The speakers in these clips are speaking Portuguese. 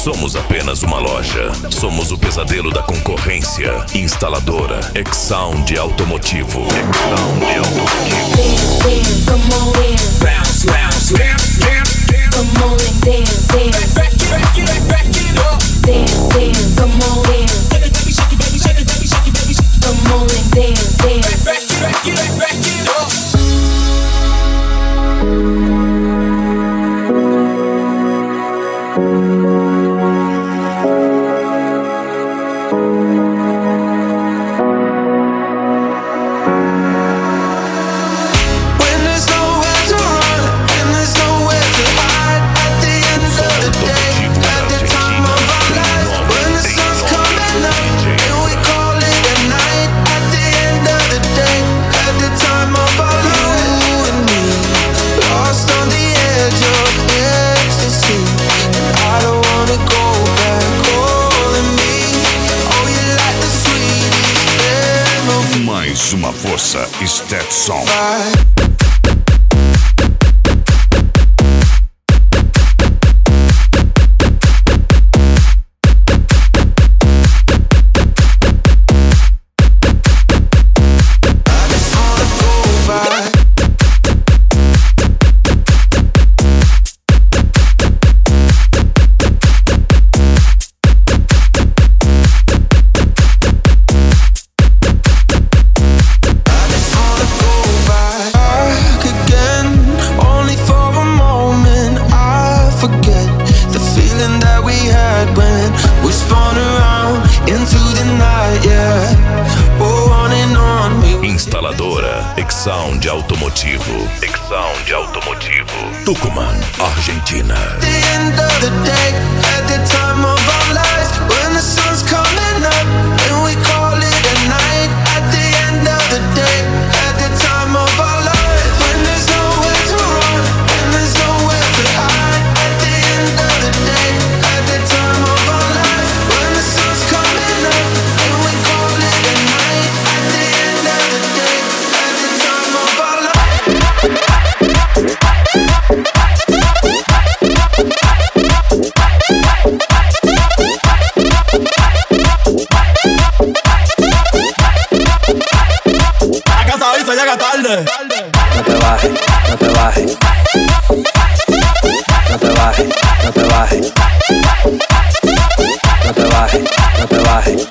somos apenas uma loja. Somos o pesadelo da concorrência. Instaladora X-Sound Automotivo. Mais uma força, Stetson. Instaladora X-Sound Automotivo. X-Sound Automotivo. Tucumán, Argentina. Llega tarde. No te bajes, no te bajes. No te bajes, no te bajes. No te bajes, no te bajes.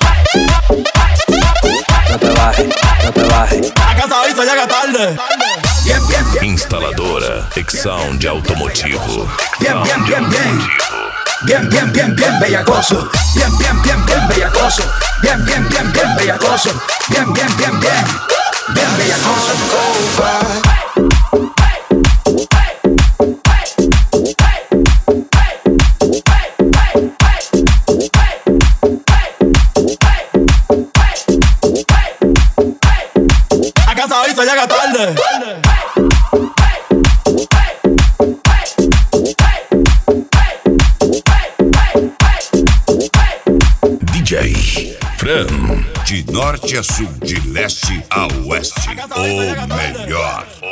No te bajes, no te bajes. A casa hoy se llega tarde. Instaladora X-Sound Automotivo. Bien bellacoso. Bien bellacoso. Bien bellacoso. Bien bellacoso. A casa hoy se llega tarde. DJ Fran. De norte a sul, de leste a oeste, o melhor.